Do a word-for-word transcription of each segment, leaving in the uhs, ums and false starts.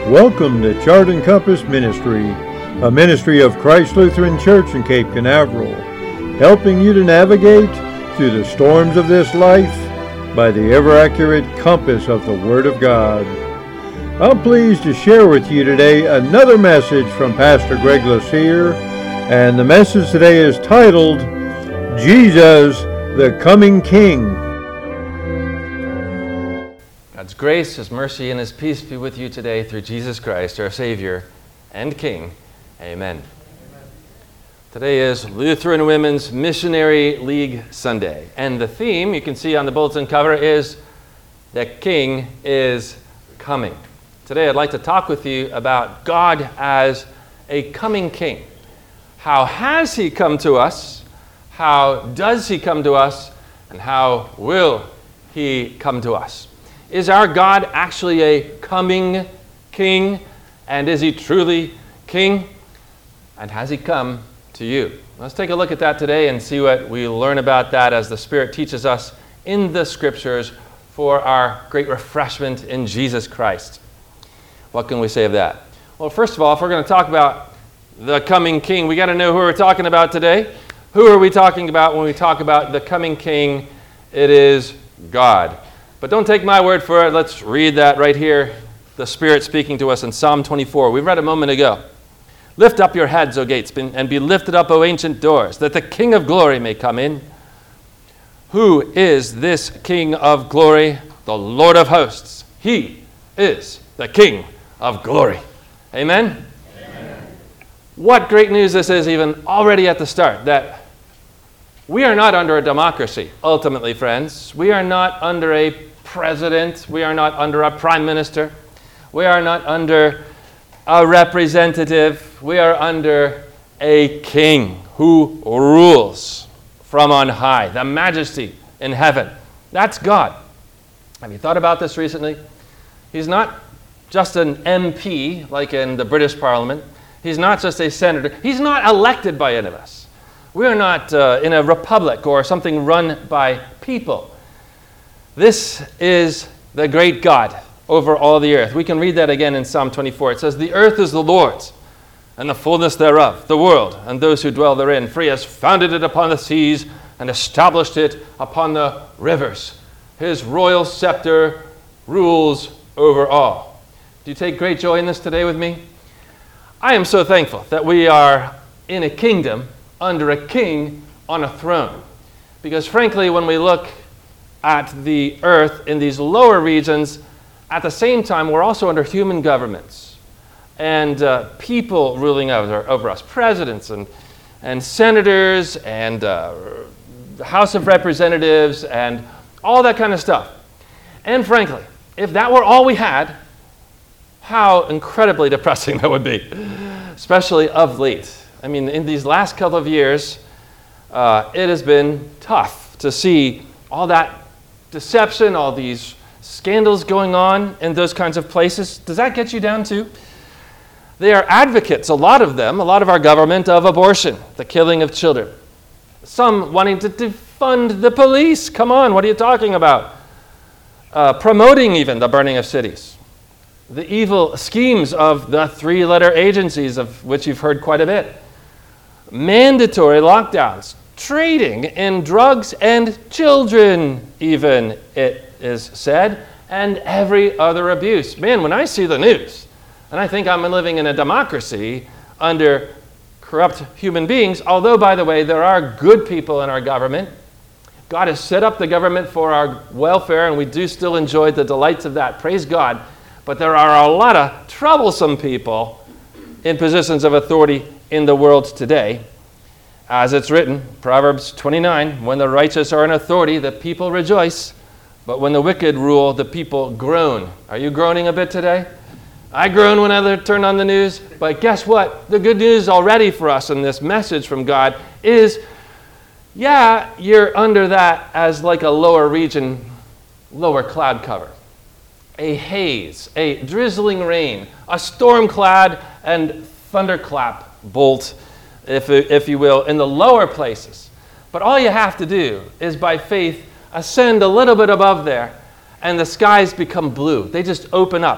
Welcome to Chart and Compass Ministry, a ministry of Christ Lutheran Church in Cape Canaveral, helping you to navigate through the storms of this life by the ever-accurate compass of the Word of God. I'm pleased to share with you today another message from Pastor Greg Lucier, and the message today is titled, Jesus, the Coming King. God's grace, His mercy, and His peace be with you today through Jesus Christ, our Savior and King. Amen. Amen. Today is Lutheran Women's Missionary League Sunday, and the theme you can see on the bulletin cover is The King is Coming. Today I'd like to talk with you about God as a coming King. How has He come to us? How does He come to us? And how will He come to us? Is our God actually a coming King? And is He truly King? And has He come to you? Let's take a look at that today and see what we learn about that as the Spirit teaches us in the Scriptures for our great refreshment in Jesus Christ. What can we say of that? Well, first of all, if we're going to talk about the coming King, we got to know who we're talking about today. Who are we talking about when we talk about the coming King? It is God. But don't take my word for it. Let's read that right here. The Spirit speaking to us in Psalm twenty-four. We read a moment ago. Lift up your heads, O gates, and be lifted up, O ancient doors, that the King of glory may come in. Who is this King of glory? The Lord of hosts. He is the King of glory. Amen? Amen. What great news this is even already at the start, that we are not under a democracy, ultimately, friends. We are not under a president. We are not under a prime minister. We are not under a representative. We are under a king who rules from on high, the majesty in heaven. That's God. Have you thought about this recently? He's not just an M P like in the British Parliament. He's not just a senator. He's not elected by any of us. We are not uh, in a republic or something run by people. This is the great God over all the earth. We can read that again in Psalm twenty-four. It says, the earth is the Lord's, and the fullness thereof, the world, and those who dwell therein. For He has founded it upon the seas, and established it upon the rivers. His royal scepter rules over all. Do you take great joy in this today with me? I am so thankful that we are in a kingdom under a king on a throne. Because frankly, when we look at the earth in these lower regions, at the same time, we're also under human governments and uh, people ruling over, over us, presidents and, and senators and uh, House of Representatives and all that kind of stuff. And frankly, if that were all we had, how incredibly depressing that would be, especially of late. I mean, in these last couple of years, uh, it has been tough to see all that deception, all these scandals going on in those kinds of places. Does that get you down too? They are advocates, a lot of them, a lot of our government, of abortion, the killing of children. Some wanting to defund the police. Come on, what are you talking about? Uh, promoting even the burning of cities. The evil schemes of the three-letter agencies, of which you've heard quite a bit. Mandatory lockdowns, trading in drugs and children, even, it is said, and every other abuse. Man, when I see the news, and I think I'm living in a democracy under corrupt human beings, although, by the way, there are good people in our government. God has set up the government for our welfare, and we do still enjoy the delights of that. Praise God. But there are a lot of troublesome people in positions of authority in the world today. As it's written, Proverbs twenty-nine, when the righteous are in authority, the people rejoice. But when the wicked rule, the people groan. Are you groaning a bit today? I groan when I turn on the news. But guess what? The good news already for us in this message from God is, yeah, you're under that as like a lower region, lower cloud cover. A haze, a drizzling rain, a storm cloud and thunderclap bolt, if, if you will, in the lower places. But all you have to do is by faith ascend a little bit above there, and the skies become blue. They just open up.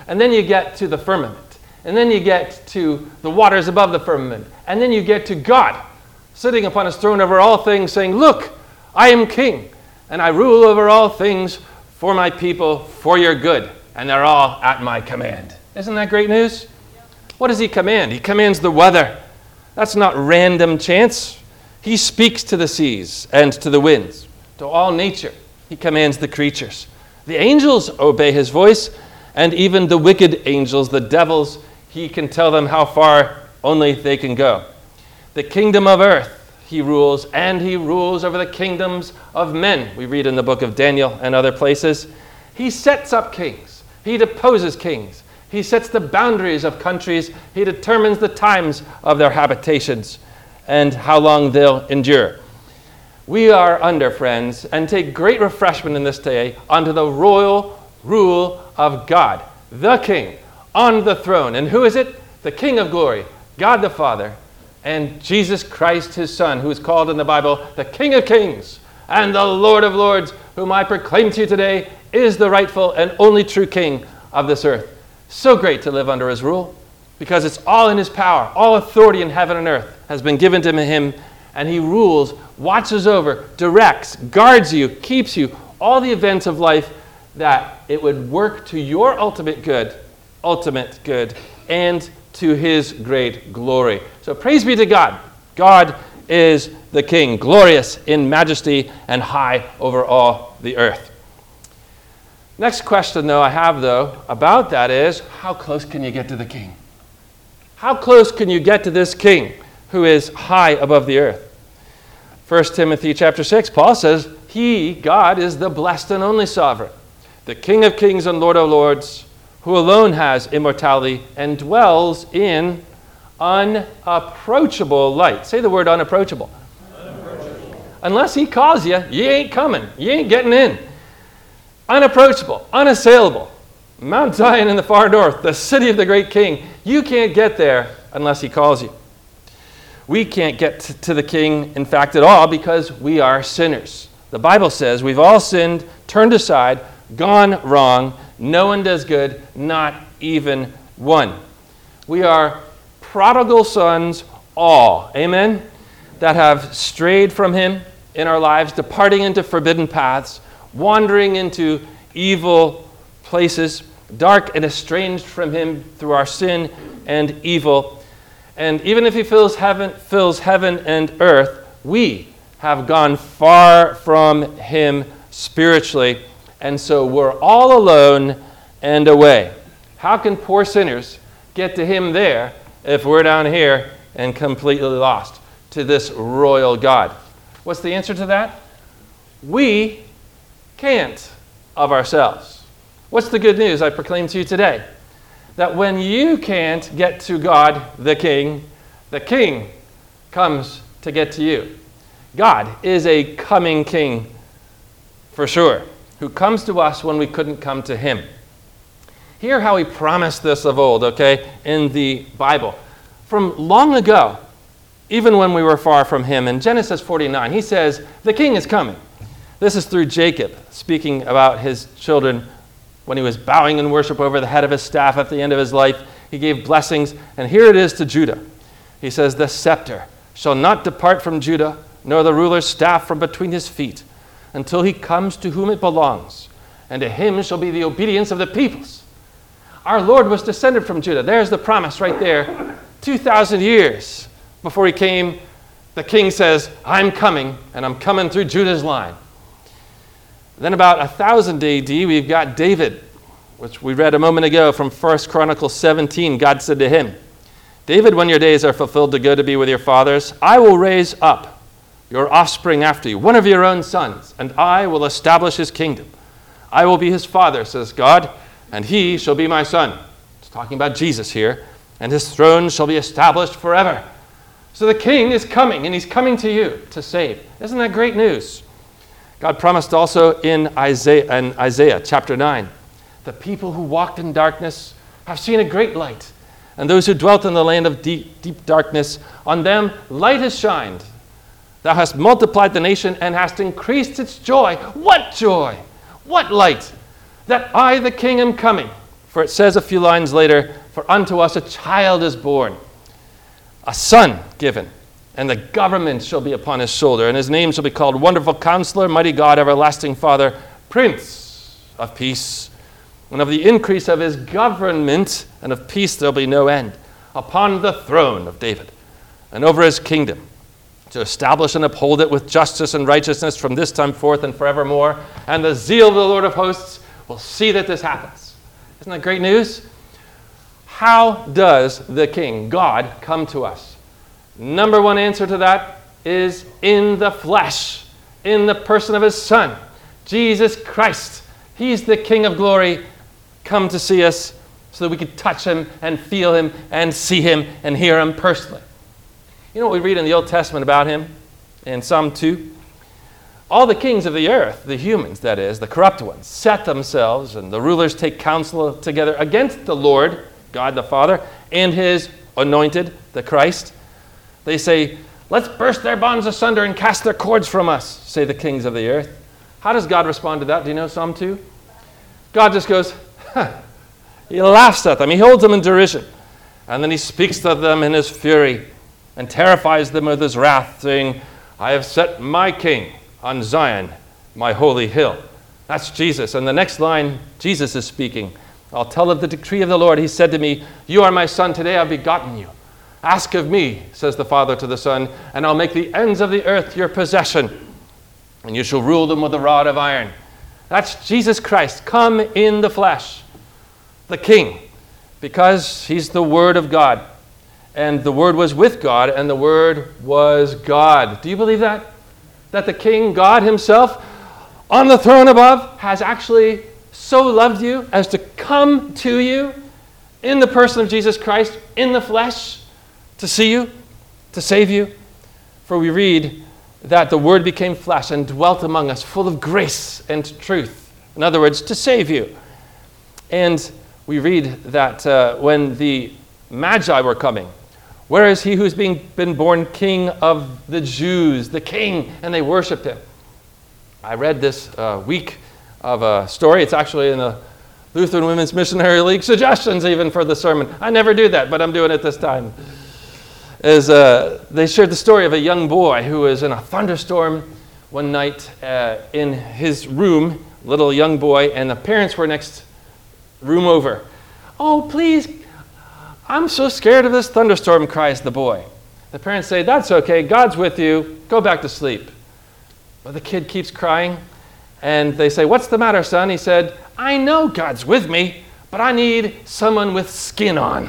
And then you get to the firmament. And then you get to the waters above the firmament. And then you get to God, sitting upon his throne over all things, saying, look, I am king, and I rule over all things for my people, for your good. And they're all at my command. Isn't that great news? What does he command? He commands the weather. That's not random chance. He speaks to the seas and to the winds, to all nature. He commands the creatures. The angels obey his voice, and even the wicked angels, the devils, he can tell them how far only they can go. The kingdom of earth he rules, and he rules over the kingdoms of men. We read in the book of Daniel and other places. He sets up kings. He deposes kings. He sets the boundaries of countries. He determines the times of their habitations and how long they'll endure. We are under, friends, and take great refreshment in this day under the royal rule of God, the King, on the throne. And who is it? The King of glory, God the Father, and Jesus Christ, his Son, who is called in the Bible the King of kings and the Lord of lords, whom I proclaim to you today is the rightful and only true King of this earth. So great to live under his rule, because it's all in his power. All authority in heaven and earth has been given to him, and he rules, watches over, directs, guards you, keeps you, all the events of life, that it would work to your ultimate good, ultimate good, and to his great glory. So praise be to God. God is the King, glorious in majesty and high over all the earth. Next question, though, I have, though, about that is, how close can you get to the King? How close can you get to this King who is high above the earth? First Timothy chapter six, Paul says, he, God, is the blessed and only sovereign, the King of kings and Lord of lords, who alone has immortality and dwells in unapproachable light. Say the word unapproachable. Unapproachable. Unless he calls you, you ain't coming. You ain't getting in. Unapproachable, unassailable. Mount Zion in the far north, the city of the great King. You can't get there unless he calls you. We can't get to the King, in fact, at all, because we are sinners. The Bible says we've all sinned, turned aside, gone wrong. No one does good, not even one. We are prodigal sons all, amen, that have strayed from him in our lives, departing into forbidden paths, wandering into evil places, dark and estranged from him through our sin and evil. And even if he fills heaven, fills heaven and earth, we have gone far from him spiritually, and so we're all alone and away. How can poor sinners get to him there if we're down here and completely lost to this royal God? What's the answer to that? We can't of ourselves. What's the good news I proclaim to you today? That when you can't get to God, the King, the King comes to get to you. God is a coming King for sure, who comes to us when we couldn't come to him. Hear how he promised this of old, okay, in the Bible. From long ago, even when we were far from him, in Genesis forty-nine, he says, the King is coming. This is through Jacob, speaking about his children when he was bowing in worship over the head of his staff at the end of his life. He gave blessings, and here it is to Judah. He says, the scepter shall not depart from Judah, nor the ruler's staff from between his feet, until he comes to whom it belongs, and to him shall be the obedience of the peoples. Our Lord was descended from Judah. There's the promise right there. two thousand years before he came, the king says, I'm coming, and I'm coming through Judah's line. Then about one thousand A D, we've got David, which we read a moment ago from First Chronicles seventeen. God said to him, David, when your days are fulfilled to go to be with your fathers, I will raise up your offspring after you, one of your own sons, and I will establish his kingdom. I will be his father, says God, and he shall be my son. It's talking about Jesus here. And his throne shall be established forever. So the king is coming, and he's coming to you to save. Isn't that great news? God promised also in Isaiah, in Isaiah chapter nine, the people who walked in darkness have seen a great light, and those who dwelt in the land of deep, deep darkness, on them light has shined. Thou hast multiplied the nation and hast increased its joy. What joy? What light? That I, the king, am coming. For it says a few lines later, "For unto us a child is born, a son given, and the government shall be upon his shoulder, and his name shall be called Wonderful Counselor, Mighty God, Everlasting Father, Prince of Peace. And of the increase of his government and of peace there will be no end, upon the throne of David, and over his kingdom, to establish and uphold it with justice and righteousness from this time forth and forevermore. And the zeal of the Lord of hosts will see that this happens." Isn't that great news? How does the King, God, come to us? Number one answer to that is in the flesh, in the person of his Son, Jesus Christ. He's the King of glory, come to see us so that we can touch him and feel him and see him and hear him personally. You know what we read in the Old Testament about him in Psalm two? All the kings of the earth, the humans that is, the corrupt ones, set themselves, and the rulers take counsel together against the Lord, God the Father, and his anointed, the Christ. They say, "Let's burst their bonds asunder and cast their cords from us," say the kings of the earth. How does God respond to that? Do you know Psalm two? God just goes, huh. He laughs at them. He holds them in derision. And then he speaks to them in his fury and terrifies them with his wrath, saying, "I have set my king on Zion, my holy hill." That's Jesus. And the next line, Jesus is speaking. "I'll tell of the decree of the Lord. He said to me, 'You are my son. Today I've begotten you. Ask of me,' says the Father to the Son, 'and I'll make the ends of the earth your possession, and you shall rule them with a rod of iron.'" That's Jesus Christ, come in the flesh, the King, because he's the Word of God. And the Word was with God, and the Word was God. Do you believe that? That the King, God himself, on the throne above, has actually so loved you as to come to you in the person of Jesus Christ, in the flesh, to see you, to save you? For we read that the Word became flesh and dwelt among us, full of grace and truth. In other words, to save you. And we read that uh, when the Magi were coming, "Where is he who's being, been born King of the Jews?" The King, and they worshiped him. I read this uh, week of a story. It's actually in the Lutheran Women's Missionary League suggestions even for the sermon. I never do that, but I'm doing it this time. Is uh, they shared the story of a young boy who was in a thunderstorm one night uh, in his room, little young boy, and the parents were next room over. "Oh, please, I'm so scared of this thunderstorm," cries the boy. The parents say, "That's okay, God's with you, go back to sleep." But the kid keeps crying, and they say, "What's the matter, son?" He said, "I know God's with me, but I need someone with skin on."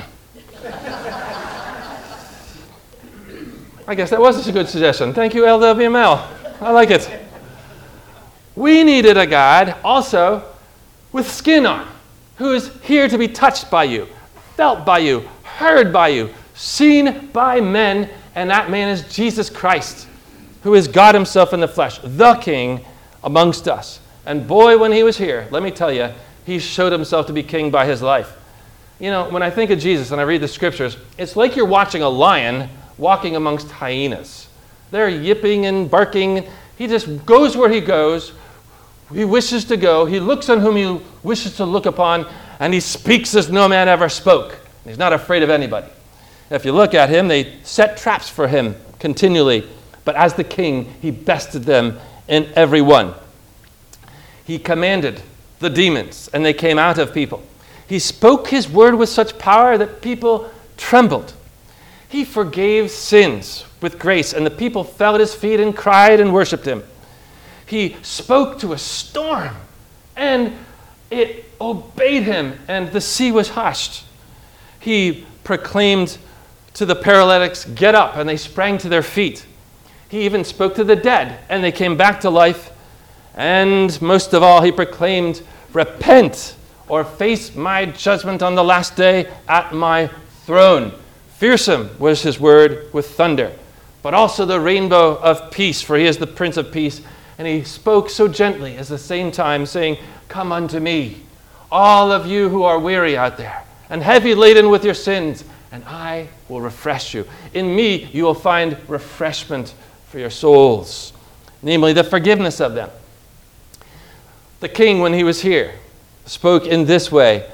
I guess that was a good suggestion. Thank you, L W M L. I like it. We needed a God also with skin on, who is here to be touched by you, felt by you, heard by you, seen by men, and that man is Jesus Christ, who is God himself in the flesh, the King amongst us. And boy, when he was here, let me tell you, he showed himself to be king by his life. You know, when I think of Jesus and I read the scriptures, it's like you're watching a lion walking amongst hyenas. They're yipping and barking. He just goes where he goes. He wishes to go. He looks on whom he wishes to look upon, and he speaks as no man ever spoke. He's not afraid of anybody. If you look at him, they set traps for him continually, but as the king, he bested them in every one. He commanded the demons, and they came out of people. He spoke his word with such power that people trembled. He forgave sins with grace, and the people fell at his feet and cried and worshiped him. He spoke to a storm, and it obeyed him, and the sea was hushed. He proclaimed to the paralytics, "Get up," and they sprang to their feet. He even spoke to the dead, and they came back to life. And most of all, he proclaimed, "Repent, or face my judgment on the last day at my throne." Fearsome was his word with thunder, but also the rainbow of peace, for he is the Prince of Peace. And he spoke so gently at the same time, saying, "Come unto me, all of you who are weary out there, and heavy laden with your sins, and I will refresh you. In me you will find refreshment for your souls," namely the forgiveness of them. The king, when he was here, spoke in this way,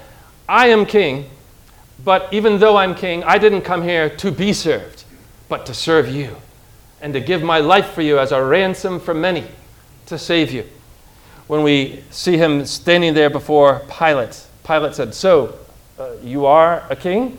I am king, but even though I'm king, I didn't come here to be served, but to serve you and to give my life for you as a ransom for many, to save you. When we see him standing there before Pilate, Pilate said, so, uh, you are a king?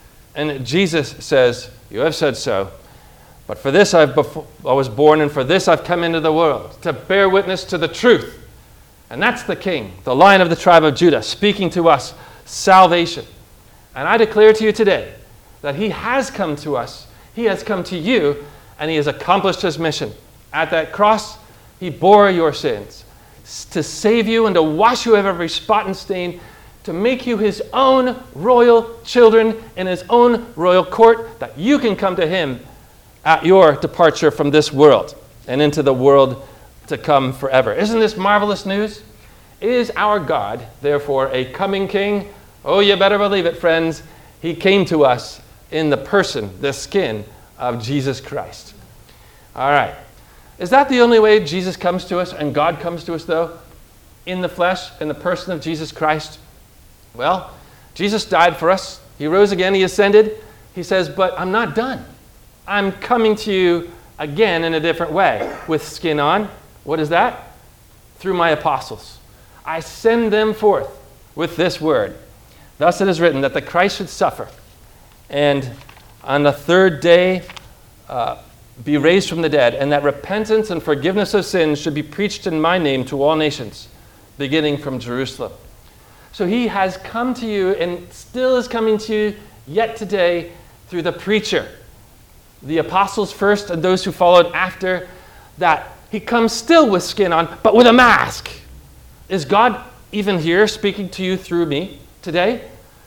And Jesus says, you have said so. But for this I've befo- I was born, and for this I've come into the world, to bear witness to the truth. And that's the king, the Lion of the tribe of Judah, speaking to us salvation. And I declare to you today that he has come to us, he has come to you, and he has accomplished his mission. At that cross, he bore your sins to save you and to wash you of every spot and stain, to make you his own royal children in his own royal court, that you can come to him at your departure from this world and into the world to come forever. Isn't this marvelous news? Is our God, therefore, a coming king? Oh, you better believe it, friends. He came to us in the person, the skin of Jesus Christ. All right. Is that the only way Jesus comes to us and God comes to us, though? In the flesh, in the person of Jesus Christ? Well, Jesus died for us. He rose again. He ascended. He says, but I'm not done. I'm coming to you again in a different way, with skin on. What is that? Through my apostles. I send them forth with this word. Thus it is written that the Christ should suffer, and on the third day uh, be raised from the dead, and that repentance and forgiveness of sins should be preached in my name to all nations, beginning from Jerusalem. So he has come to you and still is coming to you yet today through the preacher. The apostles first and those who followed after that. He comes still with skin on, but with a mask. Is God even here speaking to you through me today?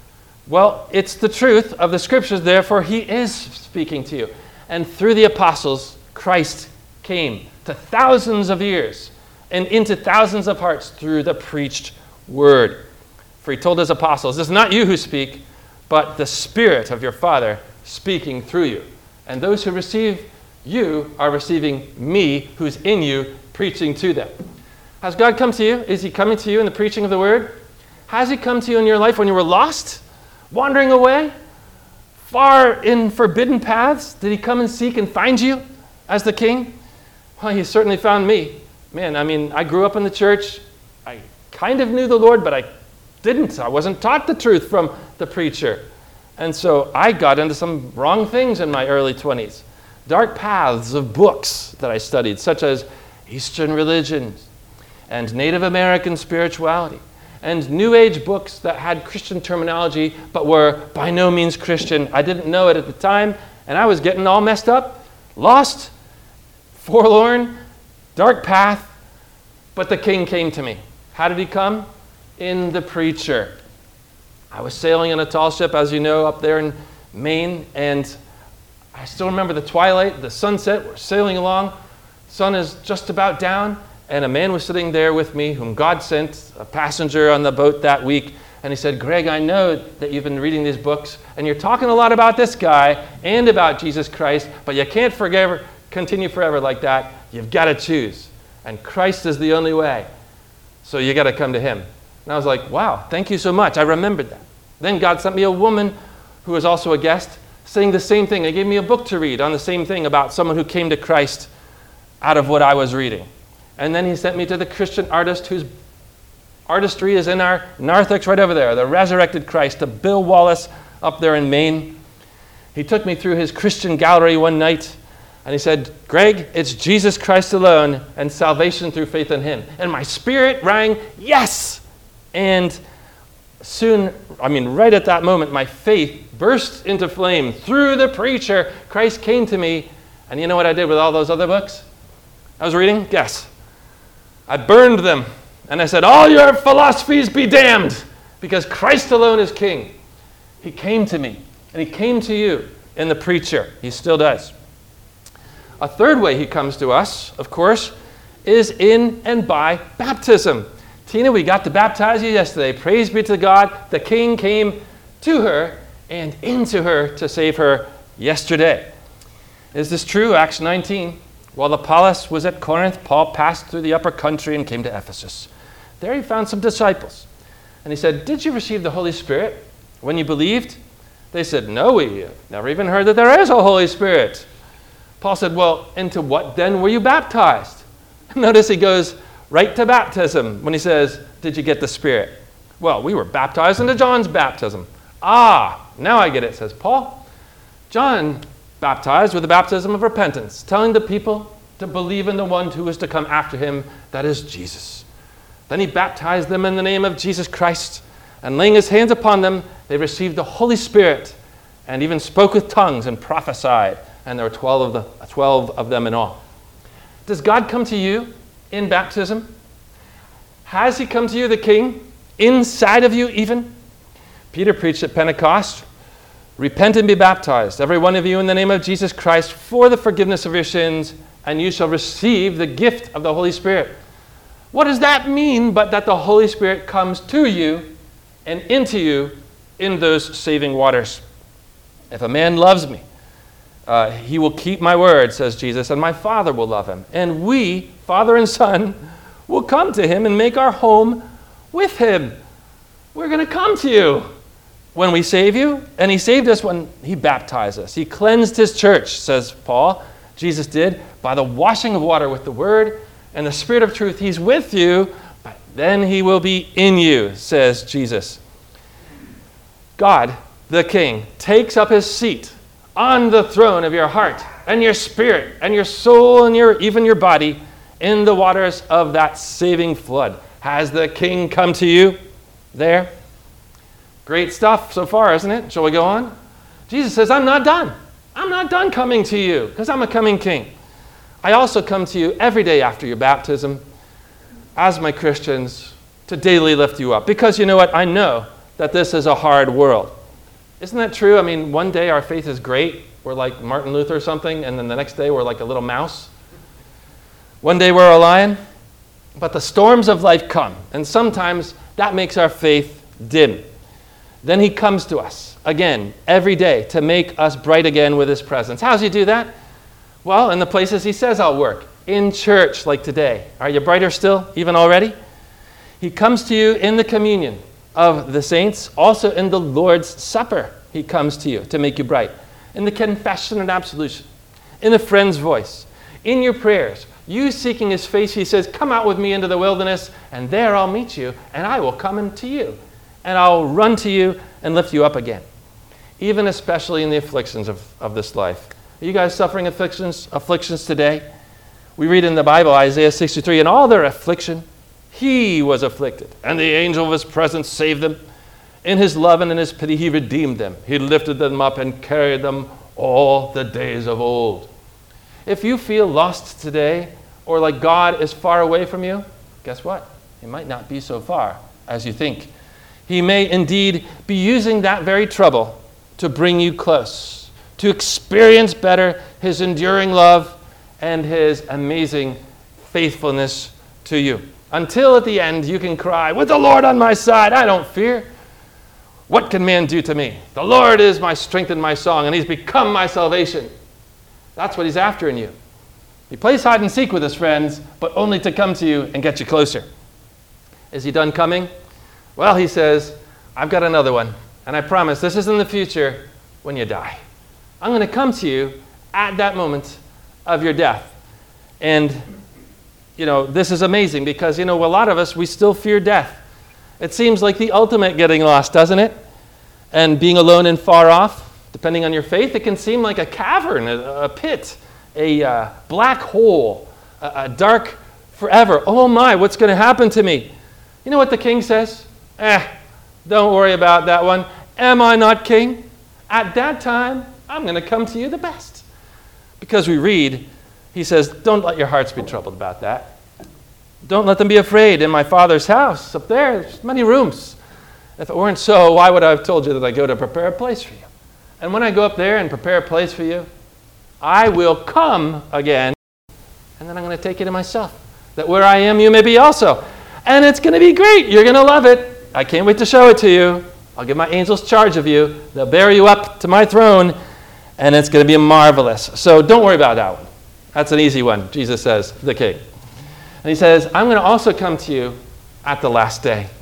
Well, it's the truth of the scriptures, therefore he is speaking to you. And through the apostles, Christ came to thousands of ears and into thousands of hearts through the preached word. For he told his apostles, it's not you who speak, but the Spirit of your Father speaking through you. And those who receive you are receiving me, who's in you, preaching to them. Has God come to you? Is he coming to you in the preaching of the word? Has he come to you in your life when you were lost, wandering away, far in forbidden paths? Did he come and seek and find you as the king? Well, he certainly found me. Man, I mean, I grew up in the church. I kind of knew the Lord, but I didn't. I wasn't taught the truth from the preacher. And so I got into some wrong things in my early twenties. Dark paths of books that I studied, such as Eastern religions and Native American spirituality, and New Age books that had Christian terminology but were by no means Christian. I didn't know it at the time, and I was getting all messed up, lost, forlorn, dark path, but the king came to me. How did he come? In the preacher. I was sailing in a tall ship, as you know, up there in Maine, and I still remember the twilight, the sunset. We're sailing along. Sun is just about down, and a man was sitting there with me whom God sent, a passenger on the boat that week, and he said, Greg, I know that you've been reading these books, and you're talking a lot about this guy and about Jesus Christ, but you can't forgive, continue forever like that. You've got to choose, and Christ is the only way, so you got to come to him. And I was like, wow, thank you so much. I remembered that. Then God sent me a woman who was also a guest, saying the same thing. They gave me a book to read on the same thing about someone who came to Christ out of what I was reading. And then he sent me to the Christian artist whose artistry is in our narthex right over there, the resurrected Christ, to Bill Wallace up there in Maine. He took me through his Christian gallery one night, and he said, Greg, it's Jesus Christ alone and salvation through faith in him. And my spirit rang, yes! And soon, I mean, right at that moment, my faith burst into flame. Through the preacher, Christ came to me. And you know what I did with all those other books I was reading? Guess. I burned them. And I said, all your philosophies be damned, because Christ alone is king. He came to me, and he came to you in the preacher. He still does. A third way he comes to us, of course, is in and by baptism. Tina, we got to baptize you yesterday. Praise be to God. The king came to her and into her to save her yesterday. Is this true? Acts nineteen. While Apollos was at Corinth, Paul passed through the upper country and came to Ephesus. There he found some disciples. And he said, did you receive the Holy Spirit when you believed? They said, no, we never even heard that there is a Holy Spirit. Paul said, well, into what then were you baptized? Notice he goes right to baptism when he says, did you get the Spirit? Well, we were baptized into John's baptism. Ah, now I get it, says Paul. John baptized with the baptism of repentance, telling the people to believe in the one who is to come after him, that is Jesus. Then he baptized them in the name of Jesus Christ, and laying his hands upon them, they received the Holy Spirit, and even spoke with tongues and prophesied. And there were twelve of, the, twelve of them in all. Does God come to you in baptism? Has he come to you, the King, inside of you even? Peter preached at Pentecost, repent and be baptized, every one of you, in the name of Jesus Christ, for the forgiveness of your sins, and you shall receive the gift of the Holy Spirit. What does that mean but that the Holy Spirit comes to you and into you in those saving waters? If a man loves me, uh, he will keep my word, says Jesus, and my Father will love him. And we, Father and Son, will come to him and make our home with him. We're going to come to you when we save you. And he saved us when he baptized us. He cleansed his church, says Paul. Jesus did, by the washing of water with the word and the Spirit of truth. He's with you, but then he will be in you, says Jesus. God, the King, takes up his seat on the throne of your heart and your spirit and your soul and your even your body in the waters of that saving flood. Has the King come to you there? Great stuff so far, isn't it? Shall we go on? Jesus says, I'm not done. I'm not done coming to you because I'm a coming King. I also come to you every day after your baptism as my Christians to daily lift you up. Because you know what? I know that this is a hard world. Isn't that true? I mean, one day our faith is great. We're like Martin Luther or something, and then the next day we're like a little mouse. One day we're a lion. But the storms of life come, and sometimes that makes our faith dim. Then he comes to us again every day to make us bright again with his presence. How does he do that? Well, in the places he says I'll work. In church, like today. Are you brighter still, even already? He comes to you in the communion of the saints, also in the Lord's Supper. He comes to you to make you bright. In the confession and absolution. In the friend's voice. In your prayers. You seeking his face, he says, come out with me into the wilderness, and there I'll meet you, and I will come into you. And I'll run to you and lift you up again. Even especially in the afflictions of, of this life. Are you guys suffering afflictions, afflictions today? We read in the Bible, Isaiah sixty-three, in all their affliction, he was afflicted, and the angel of his presence saved them. In his love and in his pity, he redeemed them. He lifted them up and carried them all the days of old. If you feel lost today, or like God is far away from you, guess what? He might not be so far as you think. He may indeed be using that very trouble to bring you close, to experience better his enduring love and his amazing faithfulness to you. Until at the end you can cry, with the Lord on my side, I don't fear. What can man do to me? The Lord is my strength and my song, and he's become my salvation. That's what he's after in you. He plays hide and seek with his friends, but only to come to you and get you closer. Is he done coming? Well, he says, I've got another one, and I promise this is in the future when you die. I'm going to come to you at that moment of your death. And, you know, this is amazing because, you know, a lot of us, we still fear death. It seems like the ultimate getting lost, doesn't it? And being alone and far off, depending on your faith, it can seem like a cavern, a, a pit, a uh, black hole, a, a dark forever. Oh my, what's going to happen to me? You know what the King says? Eh, don't worry about that one. Am I not King? At that time, I'm going to come to you the best. Because we read, he says, don't let your hearts be troubled about that. Don't let them be afraid. In my Father's house, up there, there's many rooms. If it weren't so, why would I have told you that I go to prepare a place for you? And when I go up there and prepare a place for you, I will come again, and then I'm going to take you to myself, that where I am, you may be also. And it's going to be great. You're going to love it. I can't wait to show it to you. I'll give my angels charge of you. They'll bear you up to my throne, and it's going to be marvelous. So don't worry about that one. That's an easy one, Jesus says, the King. And he says, I'm going to also come to you at the last day.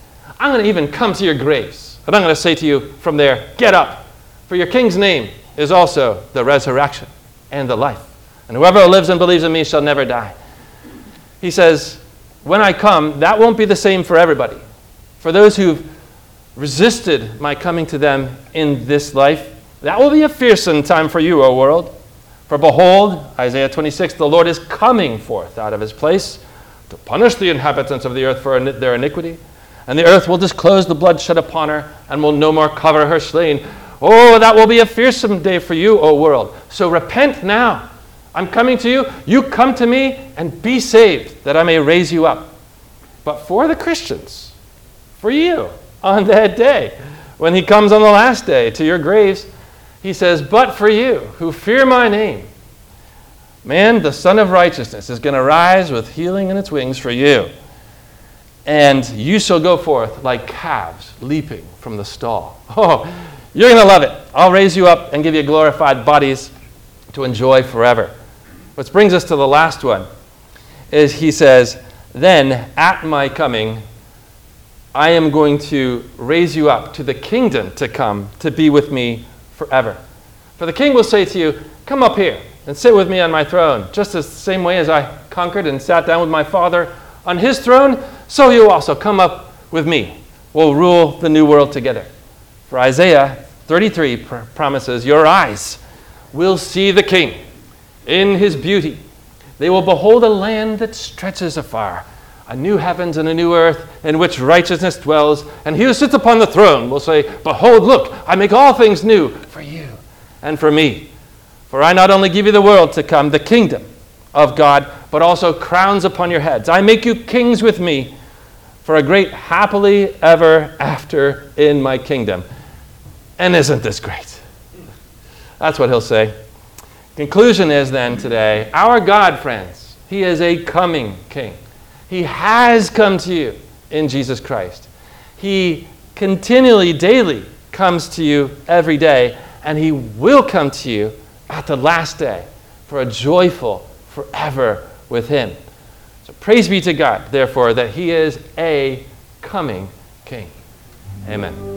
I'm going to even come to your graves. And I'm going to say to you from there, get up, for your king's name is also the resurrection and the life. And whoever lives and believes in me shall never die. He says, when I come, that won't be the same for everybody. For those who've resisted my coming to them in this life, that will be a fearsome time for you, O world. For behold, Isaiah twenty-six, the Lord is coming forth out of his place to punish the inhabitants of the earth for their iniquity. And the earth will disclose the blood shed upon her and will no more cover her slain. Oh, that will be a fearsome day for you, O world. So repent now. I'm coming to you. You come to me and be saved, that I may raise you up. But for the Christians, for you, on that day, when he comes on the last day to your graves, he says, but for you who fear my name, man, the Son of Righteousness is going to rise with healing in its wings for you. And you shall go forth like calves leaping from the stall. Oh, you're going to love it. I'll raise you up and give you glorified bodies to enjoy forever. Which brings us to the last one, is he says, then at my coming, I am going to raise you up to the kingdom to come to be with me forever. For the king will say to you, come up here and sit with me on my throne, just as the same way as I conquered and sat down with my father on his throne, so you also come up with me. We'll rule the new world together. For Isaiah thirty-three pr- promises, your eyes will see the king in his beauty. They will behold a land that stretches afar, a new heavens and a new earth in which righteousness dwells. And he who sits upon the throne will say, behold, look, I make all things new for you and for me. For I not only give you the world to come, the kingdom of God, but also crowns upon your heads. I make you kings with me for a great happily ever after in my kingdom. And isn't this great? That's what he'll say. Conclusion is then today, our God, friends, he is a coming king. He has come to you in Jesus Christ. He continually, daily comes to you every day, and he will come to you at the last day for a joyful forever with him. So praise be to God, therefore, that he is a coming king. Amen.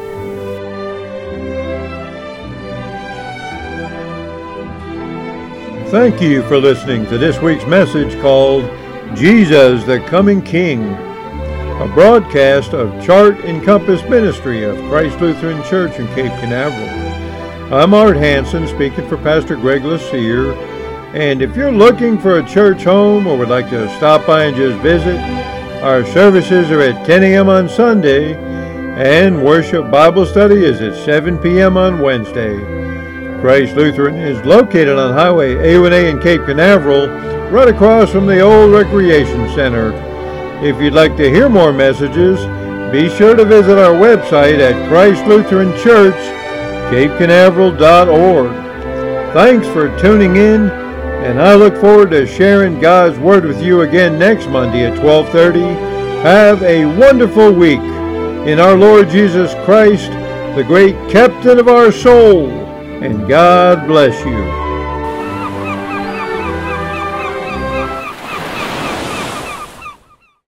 Thank you for listening to this week's message called Jesus the Coming King, a broadcast of Chart and Compass Ministry of Christ Lutheran Church in Cape Canaveral. I'm Art Hansen, speaking for Pastor Greg Lassier, and if you're looking for a church home or would like to stop by and just visit, our services are at ten a.m. on Sunday, and worship Bible study is at seven p.m. on Wednesday. Christ Lutheran is located on Highway A one A in Cape Canaveral, right across from the old Recreation Center. If you'd like to hear more messages, be sure to visit our website at Christ Lutheran Church, cape canaveral dot org. Thanks for tuning in, and I look forward to sharing God's Word with you again next Monday at twelve thirty. Have a wonderful week in our Lord Jesus Christ, the great captain of our soul. And God bless you.